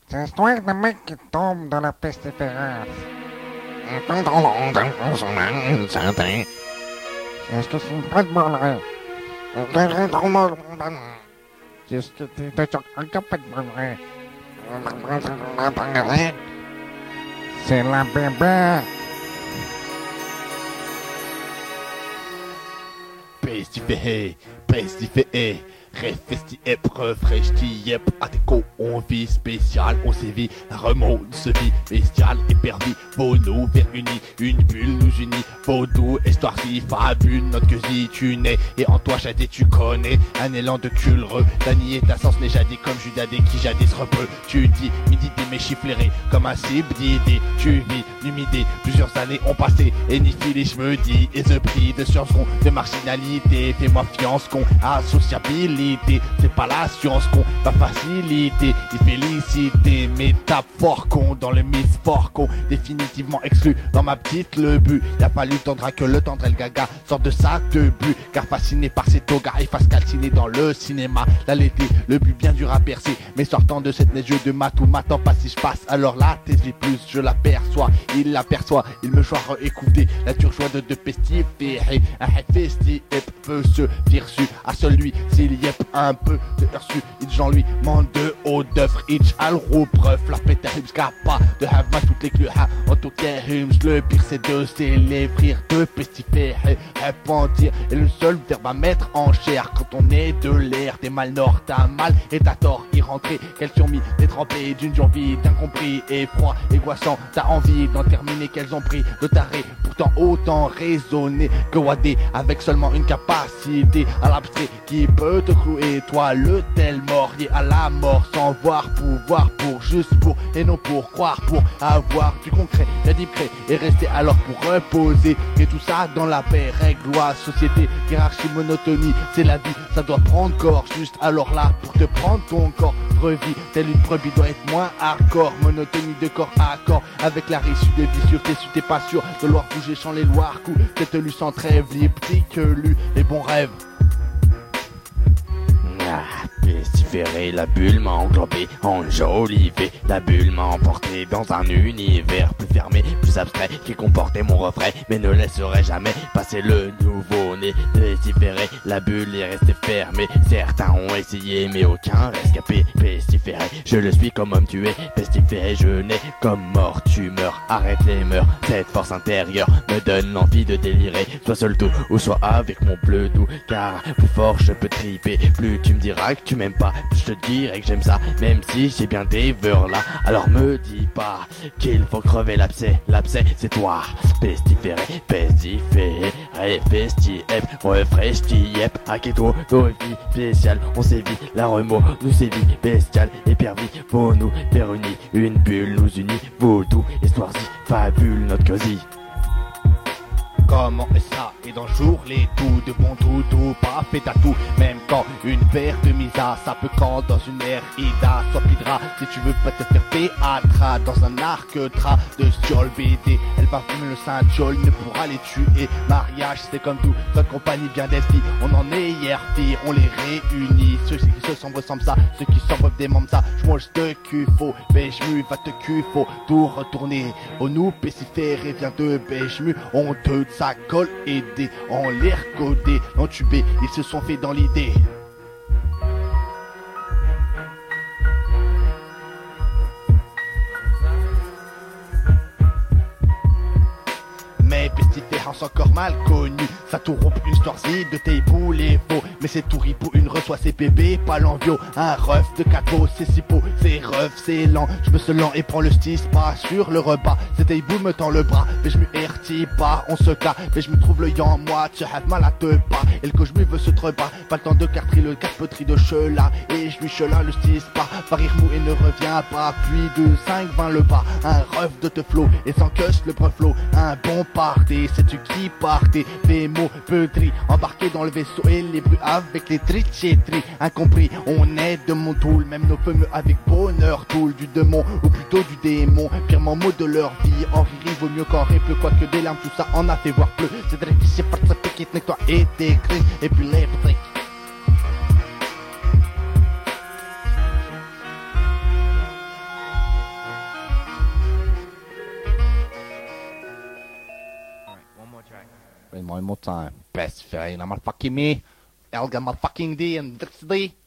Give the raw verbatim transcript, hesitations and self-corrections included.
C'est l'histoire d'un mec qui tombe dans la pestiférance. Est-ce que c'est pas de bon rêve? Est-ce que tu te choques pas de bon rêve? C'est la bébé. Pestiféré, pestiféré, réfesti épreuve, rechti yep, atéco, on vit spécial, on sévit, la remords se vit, bestial, épervis, vos nous vers unis, une bulle nous unit, vaudou, histoire si fabule, notre que si tu nais, et en toi jadis tu connais, un élan de culreux, ta nier ta sens n'est jadis comme Judas des qui jadis repeux, tu dis, midi des méchiflérés, comme un cible d'idées, tu vis, l'humidité, plusieurs années ont passé, et ni fili je me dis, et ce prix de science qu'on, de marginalité, fais-moi fiance qu'on, associabilité, c'est pas la science qu'on va faciliter, et féliciter, mais tape fort con, dans le miss fort con, définitivement exclu, dans ma petite le but, y a fallu tendre que le tendre et le gaga, sorte de sac de but, car fasciné par ces togas, et face calciné dans le cinéma, la l'été, le but bien dur à percer, mais sortant de cette neige de matou, m'attends pas si je passe, alors la thèse plus, je l'aperçois, il l'aperçoit, il me choisit écouter, la dure joie de, de pestiférer, un festi peut se dire su à celui s'il y a un peu de reçu, il j'en lui ment de haut d'œuvre, itch al preuve, la pétahim scapa, de have ma toutes les cluhas, en tout cas le pire c'est de célébrer, de pestiférer, répandir, et le seul verbe à mettre en chair, quand on est de l'air, des mal nord, t'as mal et t'as tort, y rentrer, qu'elles sont mis, détrempées d'une jour vide, incompris et froid, égoissant, t'as envie d'en terminer, qu'elles ont pris de taré, pourtant autant raisonner que Wadé, avec seulement une capacité à l'abstrait qui peut te clouer, toi le tel mort lié à la mort, sans voir pouvoir pour juste pour et non pour croire, pour avoir du concret, la créer et rester alors pour reposer, et tout ça dans la paix, règle, loi, société, hiérarchie, monotonie, c'est la vie, ça doit prendre corps, juste alors là pour te prendre ton corps, revie, telle une brebis doit être moins hardcore, monotonie de corps à corps, avec la réussite de vie sur tes, si t'es pas sûr de loir bouger, chant les loirs, coups, t'es lu sans trêve, libre, que lu, les bons rêves. Ah, pestiféré, la bulle m'a englobé, enjolivé, la bulle m'a emporté dans un univers plus fermé, plus abstrait, qui comportait mon refrain, mais ne laisserait jamais passer le nouveau-né. Pestiféré, la bulle est restée fermée, certains ont essayé, mais aucun rescapé. Pestiféré, je le suis comme homme tué, pestiféré, je nais comme mort, tu meurs, arrête les meurs, cette force intérieure me donne l'envie de délirer, soit seul tout, ou soit avec mon bleu doux, car plus fort je peux triper, plus tu me diras que tu m'aimes pas, je te dirai que j'aime ça, même si j'ai bien des veurs là. Alors me dis pas qu'il faut crever l'abcès, l'abcès c'est toi. Pestiféré, pestiféré, réfesti, ep, refreshti, ep, aketo, nos vies spéciales, on sévit, la remords nous sévit, bestial, épervis, pour nous faire unis, une bulle nous unit, vaudou, histoire si, fabule, notre cosy. Comment est ça? Et dans le jour, les tout de bon tout, tout, pas fait à tout. Même quand une paire de misa, ça peut quand dans une ère ida, soit pidra. Si tu veux pas te faire théâtre, dans un arc tra de stiol B D, elle va fumer le Saint-Diol, ne pourra les tuer. Mariage, c'est comme tout, notre compagnie vient d'Esti. On en est hier, filles, on les réunit. Ceux qui se semblent ressemblent ça, ceux qui s'en peuvent des membres ça. J'mange de cul faux, Béjmu va te cul faux. Tout retourner, au nous, pestiféré vient de Béjmu. On te ça colle aidé, en l'air codé, entubé, ils se sont fait dans l'idée. Mais pestiférance encore mal connue, ça tout rompt une histoire de tes boules et faux. Mais c'est tout ripou, une reçoit ses bébés, pas l'envio. Un ref de cadeau, c'est si beau, c'est ref, c'est lent. Je me se lent et prends le stis, pas sur le repas. C'était hibou me tend le bras, mais je me hertis pas, on se cas. Mais je me trouve le en moi, tu have mal à te pas. Et le coach me veut se trepas, pas le temps de cartrer le carpetri de chela. Et je lui chelin le stis pas, parir mou et ne revient pas. Puis de cinq vingt le pas, un ref de te flow. Et sans que le breflo, un bon party, sais-tu qui partait? Des mots petits, embarqués dans le vaisseau et les bruits avec les trichétries, incompris, on est de mon tool, même nos fameux avec bonheur, tool du démon, ou plutôt du démon, pirement mot de leur vie, en rire vaut mieux qu'en rip, quoique des larmes, tout ça en a fait voir bleu, c'est vrai que c'est pas ça qui te toi et tes cris, et puis les briques. One more time. Pestiféré, la motherfucking me. Elga motherfucking D and D.